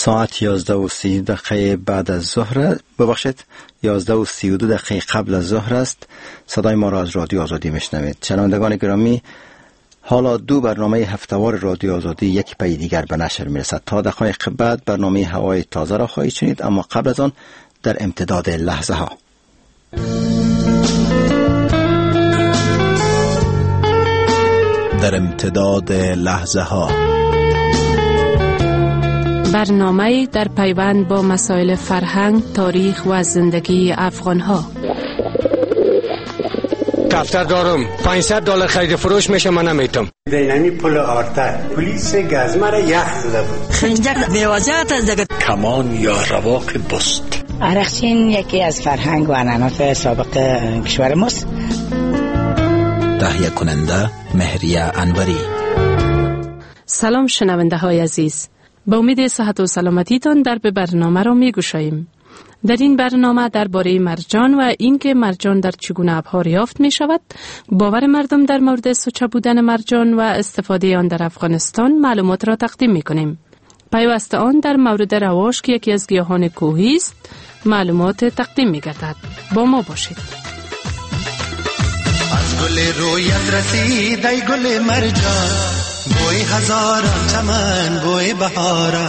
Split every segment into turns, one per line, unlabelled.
ساعت 11:30 بعد از ظهر، ببخشید 11:32 قبل از ظهر است. صدای ما را از رادیو آزادی میشنوید. شنوندگان گرامی، حالا دو برنامه هفته‌وار رادیو آزادی یک پی دیگر به نشر میرسد. تا دقایق بعد برنامه هوای تازه را خواهید شنید، اما قبل از آن در امتداد لحظه ها. در امتداد لحظه ها،
برنامه در پیوند با مسائل فرهنگ، تاریخ و زندگی افغان ها.
دفتر دارم، $500 خرید فروش میشه، من نمیتونم.
بینمی پل آرتر پلیس گزمه را یخ زده بود.
خنجر بیوازات از دگه
کمان یا رواق بست.
عرقچین یکی از فرهنگ و عنعنات سابق کشور ماست.
تهیه کننده مهریه انوری.
سلام شنونده های عزیز، با امید صحت و سلامتیتان در به برنامه را می گوشاییم. در این برنامه درباره مرجان و اینکه مرجان در چگونه آبها یافت می شود، باور مردم در مورد سوچه بودن مرجان و استفاده آن در افغانستان معلومات را تقدیم می کنیم. پیوسته آن در مورد رواش که یکی از گیاهان کوهی است معلومات تقدیم می گردد. با ما باشید.
از گل رویت رسید ای گل مرجان، بوی هزاران چمن بوی بهارا.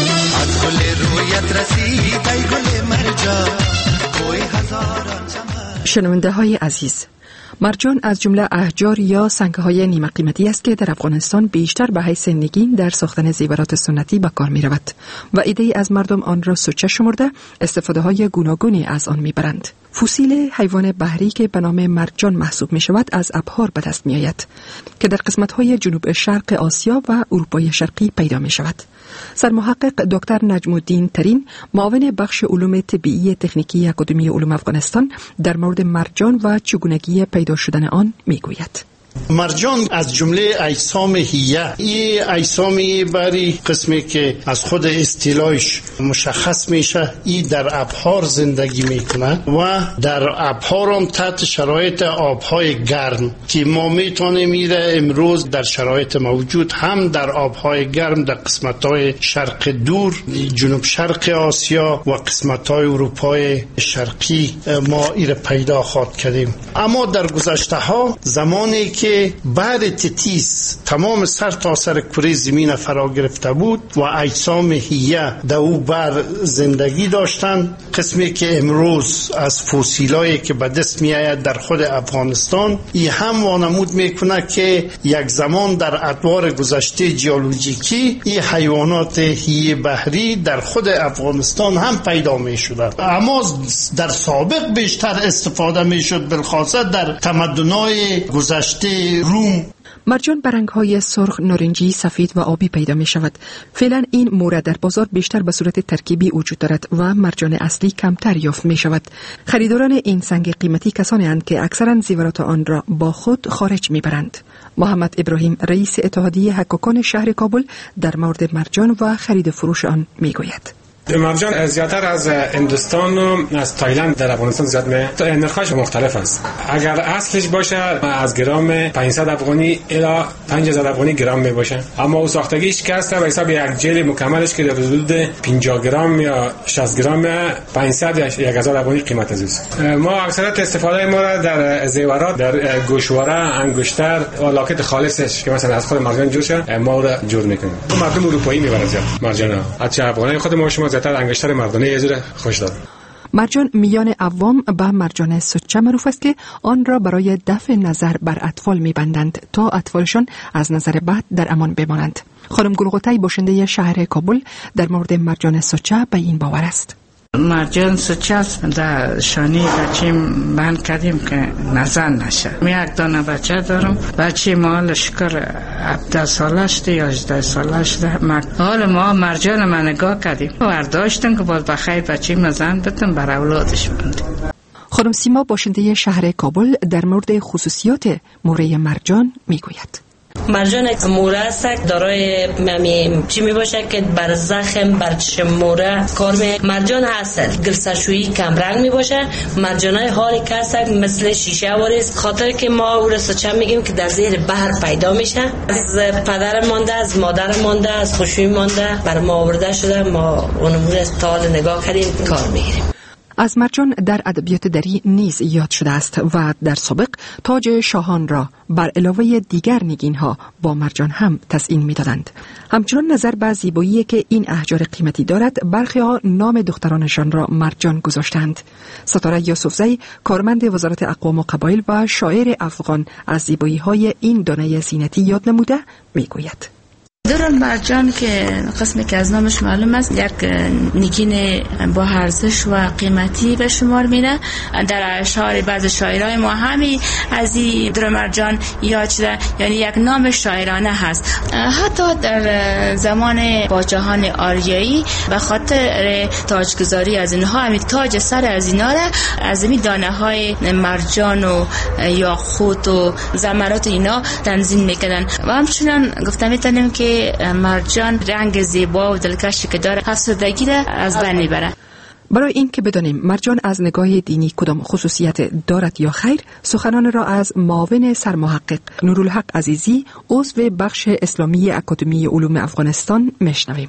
از گل رویت رسید ای گل مرجان، بوی هزاران چمن.
شنونده های عزیز، مرجان از جمله احجار یا سنگ‌های نیمه قیمتی است که در افغانستان بیشتر به حیث نگین در ساختن زیورات سنتی به کار می رود و عده‌ای از مردم آن را سوچه شمرده استفاده های گوناگونی از آن می برند. فسیل حیوان بحری که به نام مرجان محسوب می شود از ابحار به دست می آید که در قسمت‌های جنوب شرق آسیا و اروپای شرقی پیدا می شود. سرمحقق دکتر نجم الدین ترین، معاون بخش علوم طبیعی تکنیکی اکادمی علوم افغانستان، در مورد مرجان و چگونگی پیدا شدن آن می گوید.
مرجان از جمله اجسام حیه، این اجسامی بری قسمی که از خود اصطلاحش مشخص میشه، این در ابحار زندگی میکنه و در ابحار هم تحت شرایط آبهای گرم که ما میتونیم میره امروز در شرایط موجود هم در آبهای گرم در قسمتهای شرق دور، جنوب شرق آسیا و قسمتهای اروپای شرقی ما ایره پیدا خواهد کردیم. اما در گذشته ها زمانی که بحر تتیس تمام سر تا سر کره زمین فرا گرفته بود و اجسام حیه در او بر زندگی داشتند، قسمی که امروز از فسیلایی که به دست می آید در خود افغانستان، این هم وانمود میکنه که یک زمان در ادوار گذشته جیولوژیکی این حیوانات حیه بحری در خود افغانستان هم پیدا می شدند، اما در سابق بیشتر استفاده می شد، بالخاصه در تمدن‌های گذشته روم.
مرجان به رنگ‌های سرخ، نارنجی، سفید و آبی پیدا می شود. فعلا این مورد در بازار بیشتر به صورت ترکیبی وجود دارد و مرجان اصلی کمتر یافت می شود. خریداران این سنگ قیمتی کسانی اند که اکثرا زیورات آن را با خود خارج می برند. محمد ابراهیم، رئیس اتحادیه حکاکان شهر کابل، در مورد مرجان و خرید فروش آن می گوید.
مرجان زیادتر از هندوستان و از تایلند در افغانستان زیاد میاد. نرخش مختلف است. اگر اصلش باشه از گرم 500 افغانی الی 5000 افغانی گرم می باشه، اما او ساختگیش که است به حساب یک جل مکملش که در حدود 50 گرم یا 60 گرم 500 یا 1000 افغانی قیمت است. ما اکثریت استفاده ما را در زیورات، در گوشواره، انگشتر و لاکت خالصش که مثلا از خود مرجان جور شده ما را جور میکنیم. مردم اروپایی میبرن زیاد مرجان، حتی افغانی خود ما شما زیادتر انگشتر مردانه یه جور خوش دارد.
مرجان میان عوام به مرجان سوچه معروف است که آن را برای دفع نظر بر اطفال میبندند تا اطفالشان از نظر بد در امان بمانند. خانم گلغوتای، باشنده شهر کابل، در مورد مرجان سوچه به این باور است.
مرجان سوچه است، در شانه بچیم بند کردیم که نزن نشه. من یک دانه بچه دارم، بچه ما شکر 17 سالش ده یا 18 سالش ده. حال ما مرجان ما نگاه کردیم ورداشتن که باز بخیر بچه نزن بتن بر اولادش بندیم.
خانم سیما، باشنده شهر کابل، در مورد خصوصیات موره مرجان میگوید.
مرجان موره است، دارای چی می باشه که بر زخم بر چشم موره کار می. مرجان هست گلسرشویی کم رنگ می باشه. مرجانای حالی که هست مثل شیشه واریست، خاطر که ما او را سوچه میگیم که در زیر بحر پیدا میشه. از پدر مانده، از مادر مانده، از خوشوی مانده بر ما آورده شده، ما اونمون استال نگاه کردیم کار میگیریم.
از مرجان در ادبیات دری نیز یاد شده است و در سابق تاج شاهان را بر علاوه دیگر نگین‌ها با مرجان هم تزیین می‌دادند. همچنان نظر به زیبایی که این احجار قیمتی دارد، برخی‌ها نام دخترانشان را مرجان گذاشتند. ستاره یوسفزئی، کارمند وزارت اقوام و قبایل و شاعر افغان، از زیبایی‌های این دانه زینتی یاد نموده می‌گوید:
در مرجان که قسمی که از نامش معلوم است، یک نگین با ارزش و قیمتی به شمار میره. در اشعار بعض شاعرای ما همین از این در مرجان یاد شده، یعنی یک نام شاعرانه هست. حتی در زمان پادشاهان آریایی به خاطر تاجگذاری از اینها، همین تاج سر از اینا را از این دانه های مرجان و یاقوت و زمرد اینا تنظیم میکردن. و همچنان گفتم میتونیم که مرجان رنگ زیبا و دلکشی که داره افسردگی را از بین میبره.
برای این که بدانیم مرجان از نگاه دینی کدام خصوصیت دارد یا خیر، سخنان را از معاون سرمحقق نورالحق عزیزی، عضو بخش اسلامی اکادمی علوم افغانستان میشنویم.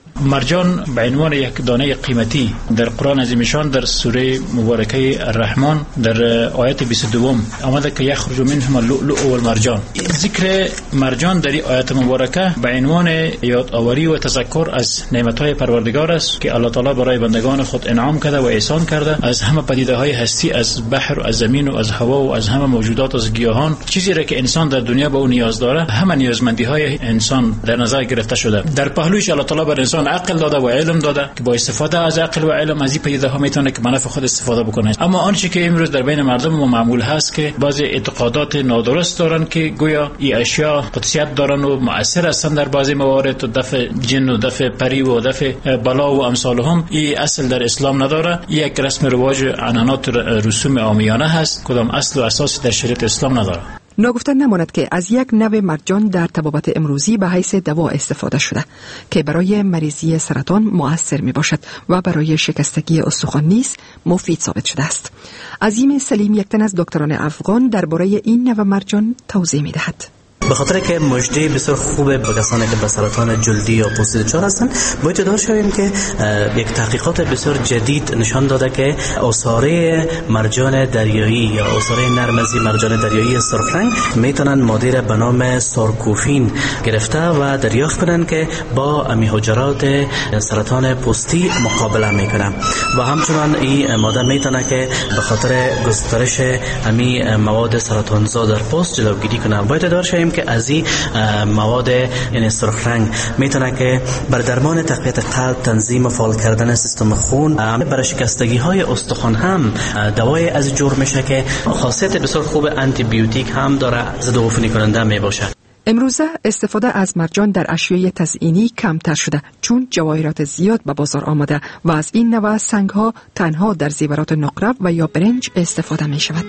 مرجان به عنوان یک دانه قیمتی در قرآن عظیمشان در سوره مبارکه الرحمن در آیت 22 آمده که یخرج منهما اللؤلؤ والمرجان. ذکر مرجان در این آیت مبارکه به عنوان یادآوری و تذکر از نعمت‌های پروردگار است که الله تعالی برای بندگان خود انعام کرده و احسان کرده. از همه پدیده‌های هستی، از بحر و از زمین و از هوا و از همه موجودات، از گیاهان، چیزی را که انسان در دنیا به اون نیاز داره، همه نیازمندی‌های انسان در نظر گرفته شده. در پهلویش الله تعالی بر انسان عقل داده و علم داده که با استفاده از عقل و علم از این پدیده ها میتونه که منافع خود استفاده بکنه. اما آنچه که امروز در بین مردم ما معمول هست که بعضی اعتقادات نادرست دارن که گویا این اشیاء قدسیت دارن و مؤثر هستن در بعضی موارد و دفع جن و دفع پری و دفع بلا و امثالهم. این اصل در اسلام نداره. یک رسم رواج عنعنات رسوم عامیانه هست، کدام اصل و اساس در شریعت اسلام نداره.
ناگفتن نماند که از یک نوع مرجان در طبابت امروزی به حیث دوا استفاده شده که برای مریضی سرطان مؤثر می باشد و برای شکستگی استخوان نیز مفید ثابت شده است. عظیم سلیم، یک تن از دکتران افغان، درباره این نوع مرجان توضیح می دهد.
به خاطر که مژده بسیار خوبه به کسانی که به سرطان جلدی یا پوستی دچار هستند، باید دار شویم که یک تحقیقات بسیار جدید نشان داده که آثار مرجان دریایی یا آثار نرمزی مرجان دریایی سرخ رنگ میتونن ماده را به نام سارکوفین گرفته و دریافت کنن که با امی حجرات سرطان پوستی مقابله میکنه و همچنان این ماده میتونه که به خاطر گسترش امی مواد سرطانزا در پوست جلوگیری کنه. باید دار شویم که از این مواد یعنی سرخ رنگ میتونه که بر درمان تقویت قلب، تنظیم و فعال کردن سیستم خون، برای شکستگی های استخوان هم دوای از جور میشه که خاصیت بسیار خوب آنتی بیوتیک هم داره، ضد عفونی کننده میباشه.
امروزه استفاده از مرجان در اشیای تزئینی کمتر شده چون جواهرات زیاد به بازار آمده و از این نوع سنگ‌ها تنها در زیورات نقره و یا برنج استفاده می شود.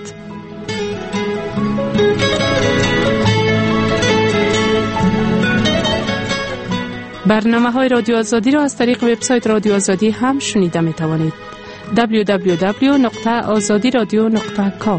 برنامه‌های رادیو آزادی را از طریق وبسایت رادیو آزادی هم شنیده می توانید. www.azadiradio.com.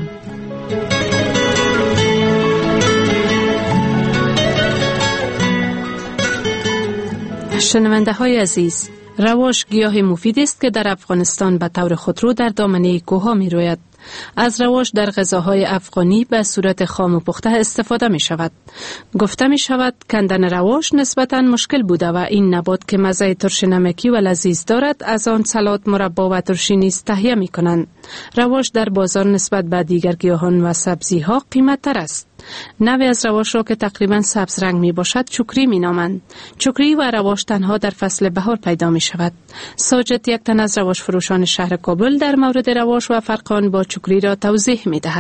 شنونده های عزیز، رواش گیاه مفید است که در افغانستان به طور خودرو در دامنه کوه‌ها می روید. از رواش در غذاهای افغانی به صورت خام و پخته استفاده می شود. گفته می شود کندن رواش نسبتاً مشکل بوده و این نبات که مزه ترش نمکی و لذیذ دارد از آن سالاد، مربا و ترشی نیز تهیه می کنند. رواش در بازار نسبت به دیگر گیاهان و سبزی ها قیمت تر است. نوعی از رواش را که تقریباً سبز رنگ می باشد چوکری می نامند. چوکری و رواش تنها در فصل بهار پیدا می شود. ساجد، یک تن از رواش فروشان شهر کابل، در مورد رواش و فرق آن با چوکری را توضیح می دهد.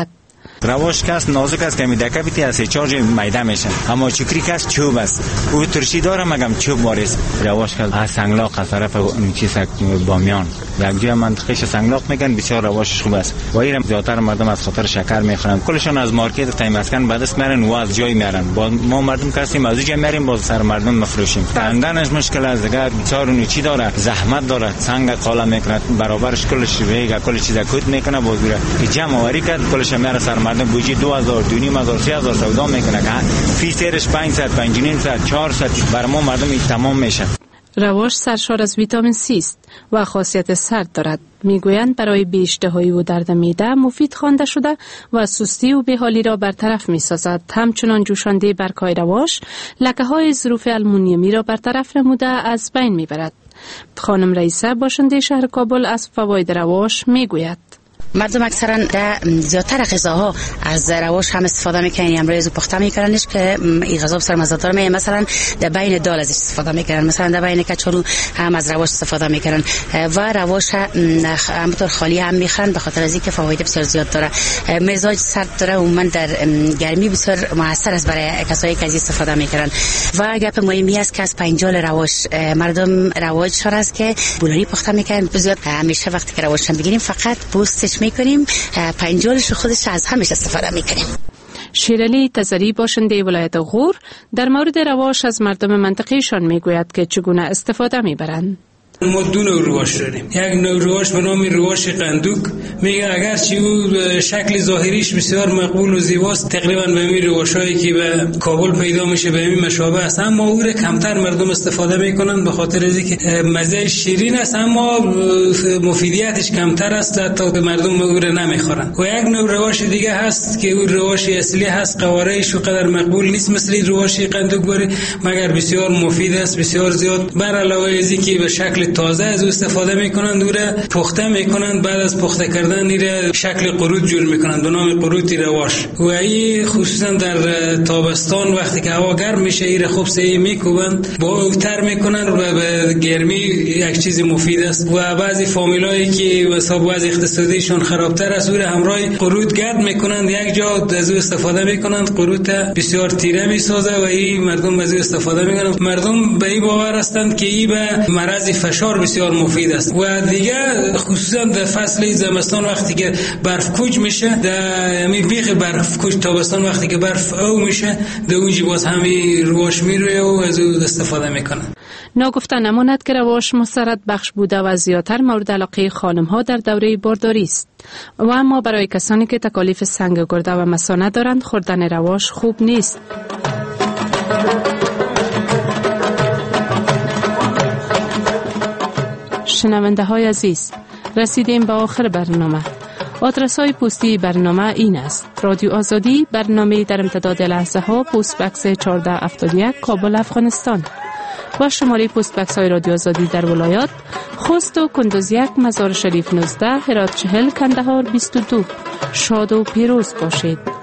روش کس نازک است که میدکه بیتی از چارج میده میشه، اما چکری کس چوب است، او ترشی داره مگم چوب واریست. روش کس از سنگلاق از طرف چیز بامیان یک جای منطقه سنگلاق میگن بسیار روشش خوب است و این زیادتر مردم از خاطر شکر میخورن. کلشون از مارکت تای مسکن به دست میارن و از جای میارن. ما مردم کسیم از جای میاریم باز سر مردم مفروشیم. کندنش مشکل است دیگه، بسیار نوچی داره، زحمت داره، سنگ قالا میکنه، برابرش کلش ویگا کل چیز کود میکنه، باز میره جمع آوری کرد کلش میاره سر مردم بوجی 2000 2500 3000 سودا میکنه که فی سرش 500 500 400 بر ما مردم تمام میشه.
رواش سرشار از ویتامین C است و خاصیت سرد دارد. میگویند برای بی‌اشتهایی و درد معده مفید خوانده شده و سستی و بیحالی را برطرف می‌سازد. همچنان جوشانده برگ‌های رواش لکه‌های ظروف آلومینیومی را برطرف نموده از بین میبرد. خانم رئیسه باشنده شهر کابل از فواید رواش میگوید.
مردم اکثرا در زیادتر غذاها از رواش هم استفاده میکنن، امروز پخته میکننش که این غذا بسیار مزه‌دار میشه. مثلا در بین دال از استفاده میکنن، مثلا در بین کچالو هم از رواش استفاده میکنن و رواش همونطور خالی هم میخورن به خاطر از اینکه فواید بسیار زیاد داره. مزاج سرد داره و من در گرمی بسیار موثر است برای کسایی که از استفاده میکنن. و گپ مهمی است که از پنجال رواش مردم رواجشان است که بولاری پخته میکنن. زیاد همیشه وقتی که رواش بگیریم فقط پوستش میکنیم، پنجالش خودش از همش استفاده میکنیم.
شیرعلی تزری باشنده ولایت غور در مورد رواش از مردم منطقهشان میگوید که چگونه استفاده میبرند.
ما دو نوع رواش داریم. یک نوع رواش به نام رواش قندوق، میگه اگرچه او شکل ظاهریش بسیار مقبول و زیباست، تقریبا به این رواشایی که به کابل پیدا میشه به این مشابه است، اما او را کمتر مردم استفاده میکنن به خاطر از اینکه مزه شیرین است اما مفیدیتش کمتر است، حتی مردم او را نمیخورن. و یک نوع رواش دیگه هست که او رواش اصلی هست، قواره‌اش قدر مقبول نیست مثل رواش قندوق باره، مگر بسیار مفید است، بسیار زیاد. بر علاوه از اینکه به شکل تازه از استفاده میکنند، او را پخته میکنند، بعد از پخته کردن این شکل قروت جور میکنند به نام قروت رواش. و این خصوصا در تابستان وقتی که هوا گرم میشه این خوب سعی میکوبند با تر میکنند و به گرمی یک چیز مفید است. و بعضی فامیلایی که حساب وضع اقتصادیشون خرابتر است او را همراه قروت گرد میکنند، یک جا از او استفاده میکنند، قروت بسیار تیره میسازه و این مردم از او استفاده میکنند. مردم به این باور هستند که این به مرض فشار بسیار مفید است. و دیگه خصوصا در فصل زمستان وقتی که برف کوچ میشه، در همین بیخ برف کوچ تابستان وقتی که برف او میشه، در اونجا باز همین رواش میروه و از او استفاده میکنه.
ناگفته نماند که رواش مسرت بخش بوده و زیادتر مورد علاقه خانم ها در دوره بارداری است. و اما برای کسانی که تکالیف سنگ گرده و مثانه دارند خوردن رواش خوب نیست. شنونده های عزیز، رسیدیم به آخر برنامه. آدرس های پستی برنامه این است: رادیو آزادی، برنامه در امتداد لحظه ها، پست بکس 1471 کابل افغانستان. و شماره پست بکس های رادیو آزادی در ولایات: خوست و کندوز 1، مزار شریف 19، هرات 40، کندهار 22. شاد و پیروز باشید.